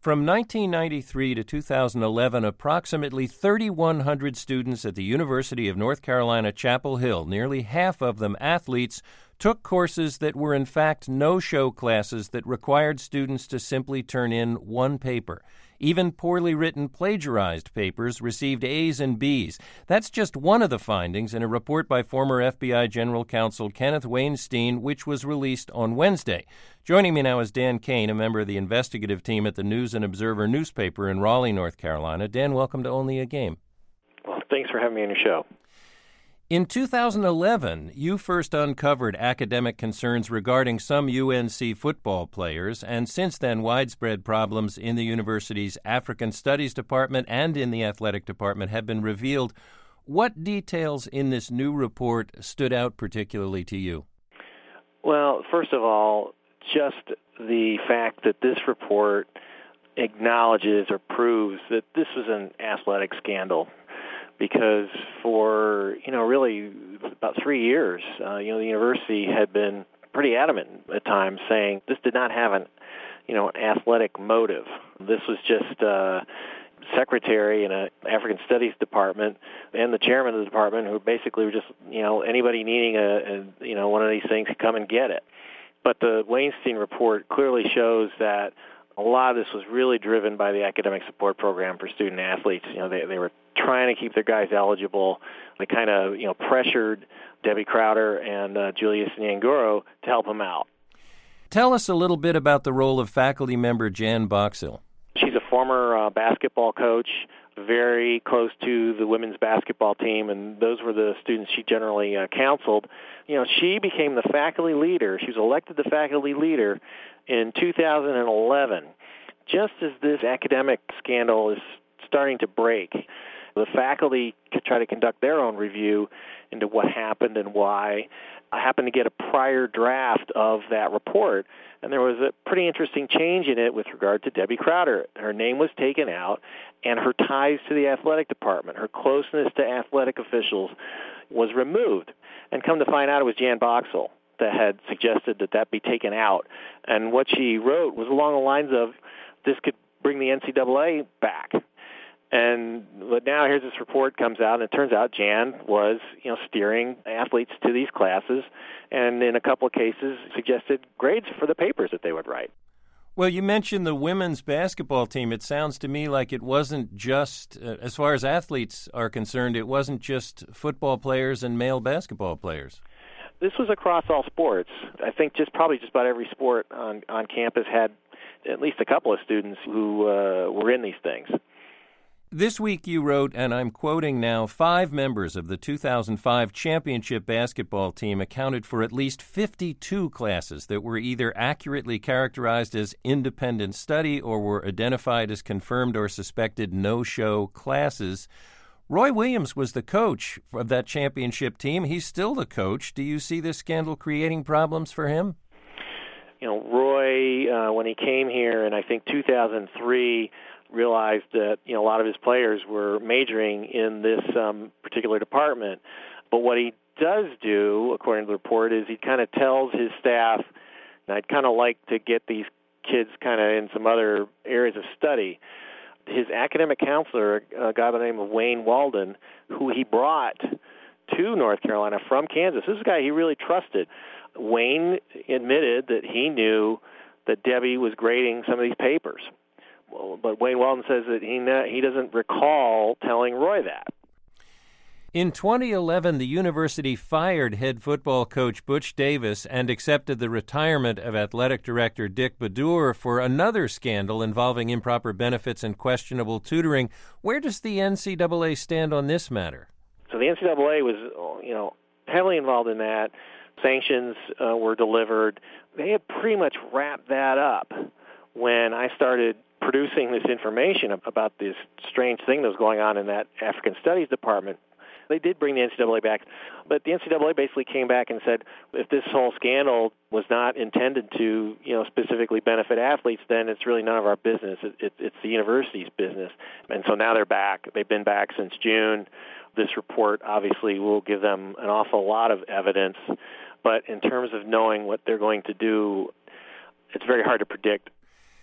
From 1993 to 2011, approximately 3,100 students at the University of North Carolina, Chapel Hill, nearly half of them athletes, took courses that were in fact no-show classes that required students to simply turn in one paper. Even poorly written plagiarized papers received A's and B's. That's just one of the findings in a report by former FBI General Counsel Kenneth Weinstein, which was released on Wednesday. Joining me now is Dan Kane, a member of the investigative team at the News and Observer newspaper in Raleigh, North Carolina. Dan, welcome to Only a Game. Well, thanks for having me on your show. In 2011, you first uncovered academic concerns regarding some UNC football players, and since then, widespread problems in the university's African Studies Department and in the athletic department have been revealed. What details in this new report stood out particularly to you? Well, first of all, just the fact that this report acknowledges or proves that this was an athletic scandal. Because for, really about 3 years, the university had been pretty adamant at times saying this did not have an athletic motive. This was just a secretary in an African Studies department and the chairman of the department who basically were just, anybody needing one of these things could come and get it. But the Weinstein report clearly shows that a lot of this was really driven by the academic support program for student athletes. They were trying to keep their guys eligible. They kind of, pressured Debbie Crowder and Julius Nyangoro to help them out. Tell us a little bit about the role of faculty member Jan Boxell. She's a former basketball coach, very close to the women's basketball team, and those were the students she generally counseled. She became the faculty leader. She was elected the faculty leader in 2011, just as this academic scandal is starting to break. The faculty could try to conduct their own review into what happened and why. I happened to get a prior draft of that report, and there was a pretty interesting change in it with regard to Debbie Crowder. Her name was taken out, and her ties to the athletic department, her closeness to athletic officials, was removed. And come to find out, it was Jan Boxell that had suggested that be taken out. And what she wrote was along the lines of, this could bring the NCAA back. But now here's this report comes out, and it turns out Jan was, steering athletes to these classes, and in a couple of cases suggested grades for the papers that they would write. Well, you mentioned the women's basketball team. It sounds to me like it wasn't just, as far as athletes are concerned, it wasn't just football players and male basketball players. This was across all sports. I think probably just about every sport on campus had at least a couple of students who were in these things. This week you wrote, and I'm quoting now, 5 members of the 2005 championship basketball team accounted for at least 52 classes that were either accurately characterized as independent study or were identified as confirmed or suspected no-show classes. Roy Williams was the coach of that championship team. He's still the coach. Do you see this scandal creating problems for him? Roy, when he came here in, I think, 2003, realized that, a lot of his players were majoring in this particular department. But what he does do, according to the report, is he kind of tells his staff, I'd kind of like to get these kids kind of in some other areas of study. His academic counselor, a guy by the name of Wayne Walden, who he brought to North Carolina from Kansas. This is a guy he really trusted. Wayne admitted that he knew that Debbie was grading some of these papers. But Wayne Walden says that he doesn't recall telling Roy that. In 2011, the university fired head football coach Butch Davis and accepted the retirement of athletic director Dick Badur for another scandal involving improper benefits and questionable tutoring. Where does the NCAA stand on this matter? So the NCAA was, heavily involved in that. Sanctions were delivered. They had pretty much wrapped that up when I started producing this information about this strange thing that was going on in that African Studies department. They did bring the NCAA back, but the NCAA basically came back and said, if this whole scandal was not intended to, specifically benefit athletes, then it's really none of our business. It's the university's business. And so now they're back. They've been back since June. This report obviously will give them an awful lot of evidence, but in terms of knowing what they're going to do, it's very hard to predict.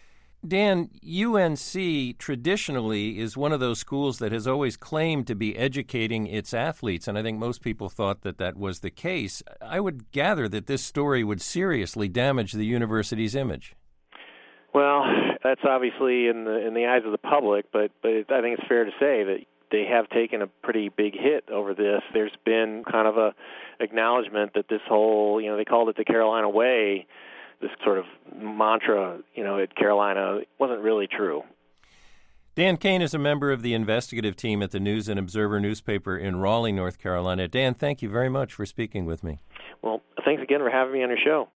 Dan, UNC traditionally is one of those schools that has always claimed to be educating its athletes, and I think most people thought that that was the case. I would gather that this story would seriously damage the university's image. Well, that's obviously in the eyes of the public, but I think it's fair to say that they have taken a pretty big hit over this. There's been kind of a acknowledgement that this whole, they called it the Carolina Way, this sort of mantra, at Carolina wasn't really true. Dan Kane is a member of the investigative team at the News and Observer newspaper in Raleigh, North Carolina. Dan, thank you very much for speaking with me. Well, thanks again for having me on your show.